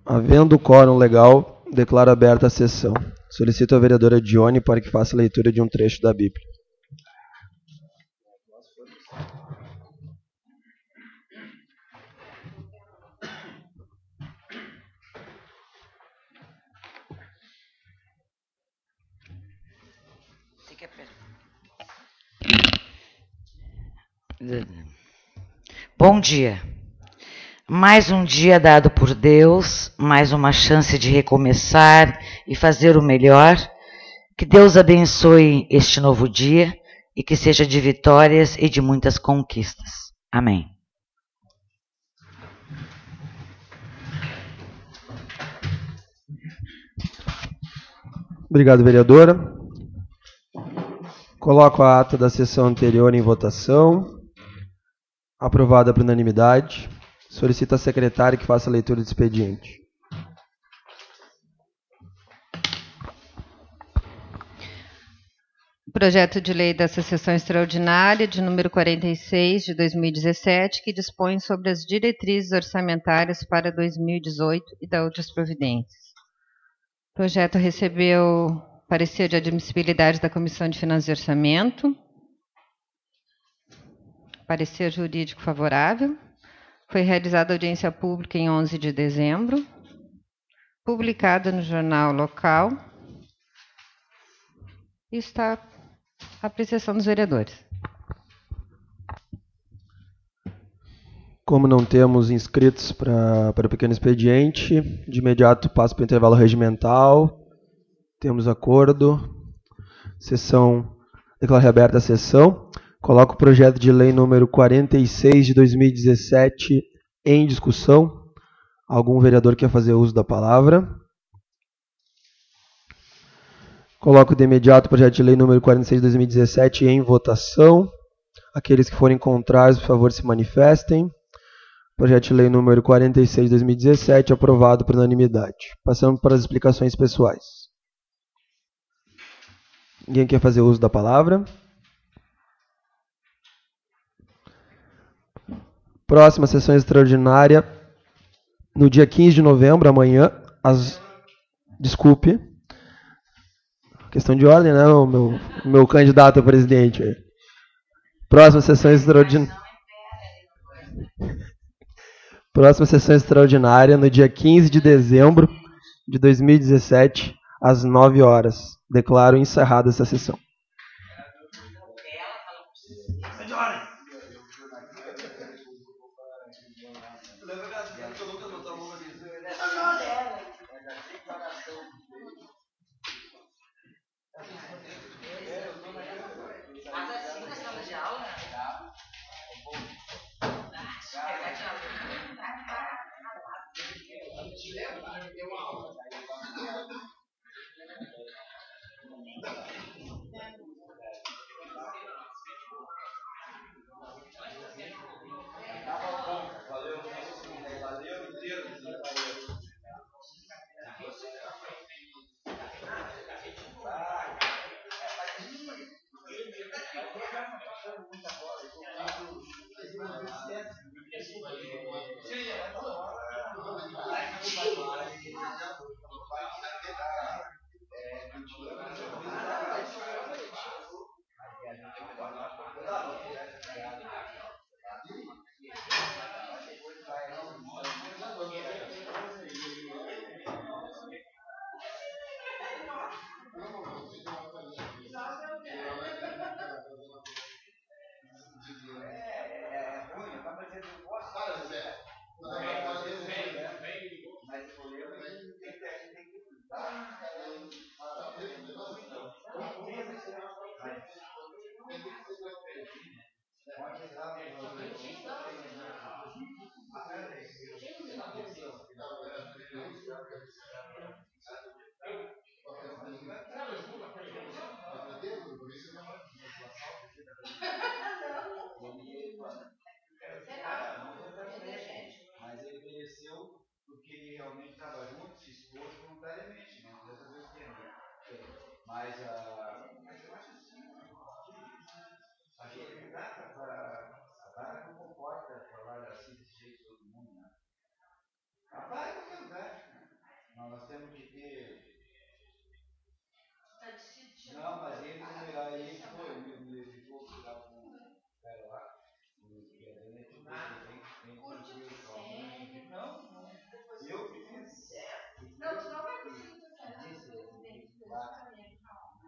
Havendo quórum legal, declaro aberta a sessão. Solicito a vereadora Dione para que faça a leitura de um trecho da Bíblia. Bom dia. Mais um dia dado por Deus, mais uma chance de recomeçar e fazer o melhor. Que Deus abençoe este novo dia e que seja de vitórias e de muitas conquistas. Amém. Obrigado, vereadora. Coloco a ata da sessão anterior em votação. Aprovada por unanimidade. Solicito à secretária que faça a leitura do expediente. Projeto de lei dessa sessão extraordinária, de número 46, de 2017, que dispõe sobre as diretrizes orçamentárias para 2018 e da outras providências. O projeto recebeu parecer de admissibilidade da Comissão de Finanças e Orçamento, parecer jurídico favorável. Foi realizada audiência pública em 11 de dezembro, publicada no jornal local e está à apreciação dos vereadores. Como não temos inscritos para o pequeno expediente, de imediato passo para o intervalo regimental. Temos acordo. Sessão, declaro reaberta a sessão. Coloco o projeto de lei número 46 de 2017 em discussão. Algum vereador quer fazer uso da palavra? Coloco de imediato o projeto de lei número 46 de 2017 em votação. Aqueles que forem contrários, por favor, se manifestem. Projeto de lei número 46 de 2017, aprovado por unanimidade. Passamos para as explicações pessoais. Ninguém quer fazer uso da palavra? Próxima sessão extraordinária, no dia 15 de novembro, amanhã, Desculpe. Questão de ordem, né, o meu candidato a presidente. Próxima sessão extraordinária. Próxima sessão extraordinária, no dia 15 de dezembro de 2017, às 9 horas. Declaro encerrada essa sessão. Mas ele mereceu porque ele realmente estava junto, se expôs voluntariamente, né? Dessa vez tem. Mas eu acho assim, acho que a data não comporta falar assim desse jeito de todo mundo, né? Rapaz, é qualquer lugar. temos que ter. Não, mas ele foi, me ficou tirar com o cara lá. Curte o sério. Não, eu preciso. Não, tu não vai conseguir fazer isso presidente do Parlamento.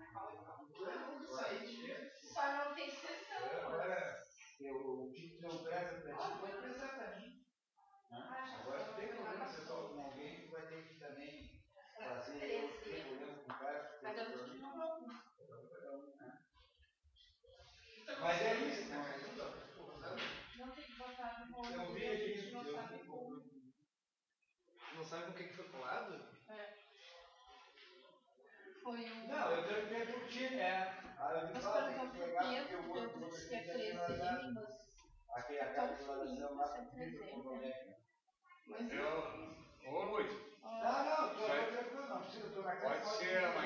Só não tem sessão. O que tu não presta pra ti, vai prestar pra mim. Agora tu tem problema se eu falo com alguém que vai ter que também fazer problema com o cara. Mas eu não vou. Mas é isso, não é? Não tem que botar no molde. Eu vi isso, não sabe como. Não sabe com o que foi colado? É. Foi um. Não, eu perguntei por ti, né? Nós perguntamos por Pedro, Pedro disse que é 13 mas. Aquela declaração lá. 13 mas.